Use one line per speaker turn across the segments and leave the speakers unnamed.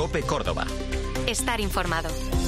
COPE Córdoba.
Estar informado.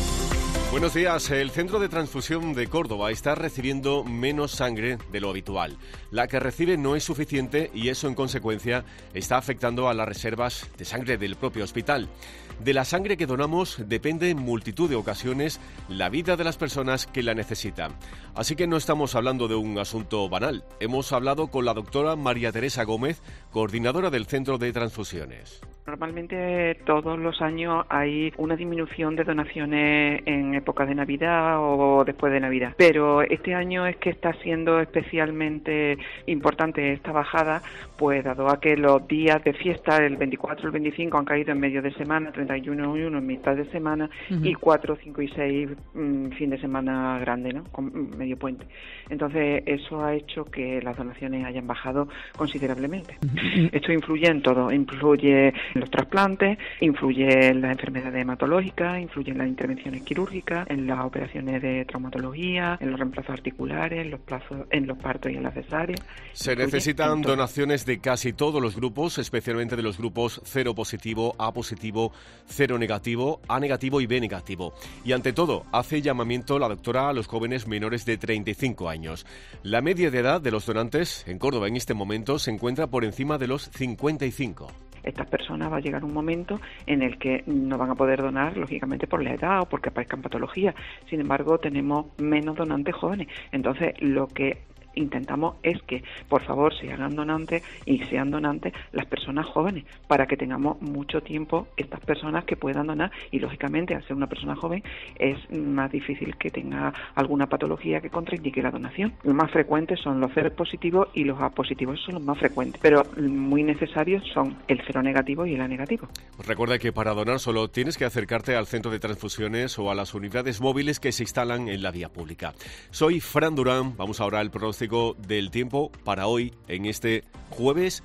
Buenos días. El Centro de Transfusión de Córdoba está recibiendo menos sangre de lo habitual. La que recibe no es suficiente y eso, en consecuencia, está afectando a las reservas de sangre del propio hospital. De la sangre que donamos depende en multitud de ocasiones la vida de las personas que la necesitan. Así que no estamos hablando de un asunto banal. Hemos hablado con la doctora María Teresa Gómez, coordinadora del Centro de Transfusiones.
Normalmente todos los años hay una disminución de donaciones en época de Navidad o después de Navidad, pero este año es que está siendo especialmente importante esta bajada, pues dado a que los días de fiesta, el 24, el 25 han caído en medio de semana, 31 y 1 en mitad de semana y 4, 5 y 6 fin de semana grande, ¿no? Con medio puente. Entonces eso ha hecho que las donaciones hayan bajado considerablemente. Esto influye en todo, influye en los trasplantes, influye en las enfermedades hematológicas, influye en las intervenciones quirúrgicas, en las operaciones de traumatología, en los reemplazos articulares, en los partos y en las cesáreas.
Se necesitan donaciones de casi todos los grupos, especialmente de los grupos cero positivo, A positivo, cero negativo, A negativo y B negativo. Y ante todo, hace llamamiento la doctora a los jóvenes menores de 35 años. La media de edad de los donantes en Córdoba en este momento se encuentra por encima de los 55.
Estas personas va a llegar un momento en el que no van a poder donar, lógicamente por la edad o porque aparezcan patologías. Sin embargo, tenemos menos donantes jóvenes. Entonces, lo que intentamos es que, por favor, se hagan donantes y sean donantes las personas jóvenes, para que tengamos mucho tiempo estas personas que puedan donar. Y, lógicamente, al ser una persona joven, es más difícil que tenga alguna patología que contraindique la donación. Los más frecuentes son los cero positivos y los A positivos, son los más frecuentes, pero muy necesarios son el cero negativo y el A negativo.
Recuerda que para donar solo tienes que acercarte al centro de transfusiones o a las unidades móviles que se instalan en la vía pública. Soy Fran Durán. Vamos ahora al pronóstico del tiempo para hoy, en este jueves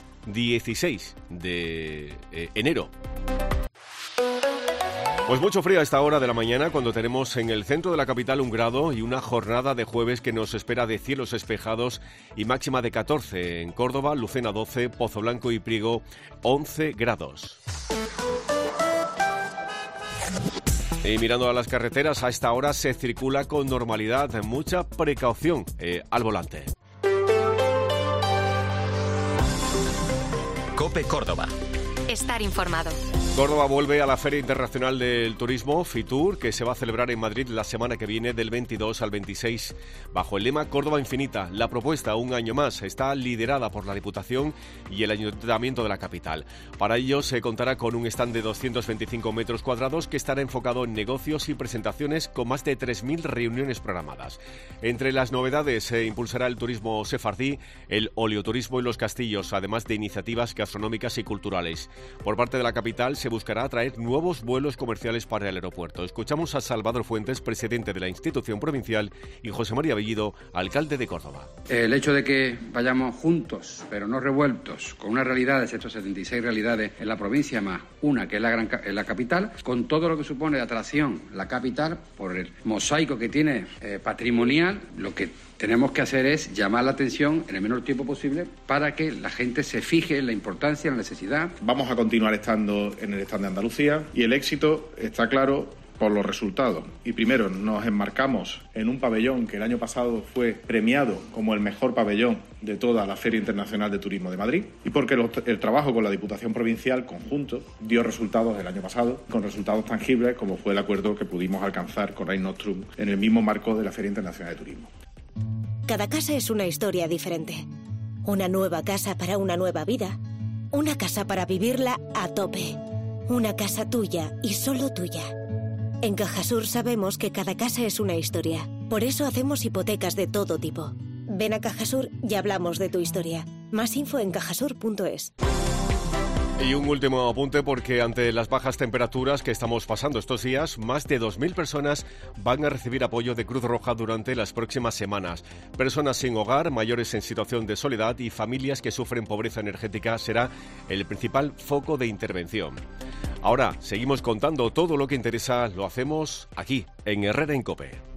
16 de enero. Pues mucho frío a esta hora de la mañana, cuando tenemos en el centro de la capital 1 grado y una jornada de jueves que nos espera de cielos despejados y máxima de 14 en Córdoba, Lucena 12, Pozoblanco y Priego 11 grados. Y mirando a las carreteras, a esta hora se circula con normalidad, mucha precaución al volante.
COPE Córdoba.
Estar informado.
Córdoba vuelve a la Feria Internacional del Turismo, FITUR, que se va a celebrar en Madrid la semana que viene, del 22 al 26, bajo el lema Córdoba Infinita. La propuesta, un año más, está liderada por la Diputación y el Ayuntamiento de la capital. Para ello se contará con un stand de 225 metros cuadrados que estará enfocado en negocios y presentaciones, con más de 3.000 reuniones programadas. Entre las novedades se impulsará el turismo sefardí, el oleoturismo y los castillos, además de iniciativas gastronómicas y culturales. Por parte de la capital se buscará atraer nuevos vuelos comerciales para el aeropuerto. Escuchamos a Salvador Fuentes, presidente de la institución provincial, y José María Bellido, alcalde de Córdoba.
El hecho de que vayamos juntos, pero no revueltos, con unas realidades, estos 76 realidades en la provincia, más una que es la capital, con todo lo que supone de atracción la capital, por el mosaico que tiene patrimonial, lo que tenemos que hacer es llamar la atención en el menor tiempo posible para que la gente se fije en la importancia, en la necesidad.
Vamos a continuar estando en el stand de Andalucía y el éxito está claro por los resultados. Y primero nos enmarcamos en un pabellón que el año pasado fue premiado como el mejor pabellón de toda la Feria Internacional de Turismo de Madrid, y porque el trabajo con la Diputación Provincial conjunto dio resultados el año pasado, con resultados tangibles como fue el acuerdo que pudimos alcanzar con Rein Nostrum en el mismo marco de la Feria Internacional de Turismo.
Cada casa es una historia diferente. Una nueva casa para una nueva vida. Una casa para vivirla a tope. Una casa tuya y solo tuya. En Cajasur sabemos que cada casa es una historia. Por eso hacemos hipotecas de todo tipo. Ven a Cajasur y hablamos de tu historia. Más info en cajasur.es.
Y un último apunte, porque ante las bajas temperaturas que estamos pasando estos días, más de 2.000 personas van a recibir apoyo de Cruz Roja durante las próximas semanas. Personas sin hogar, mayores en situación de soledad y familias que sufren pobreza energética será el principal foco de intervención. Ahora, seguimos contando todo lo que interesa, lo hacemos aquí, en Herrera en COPE.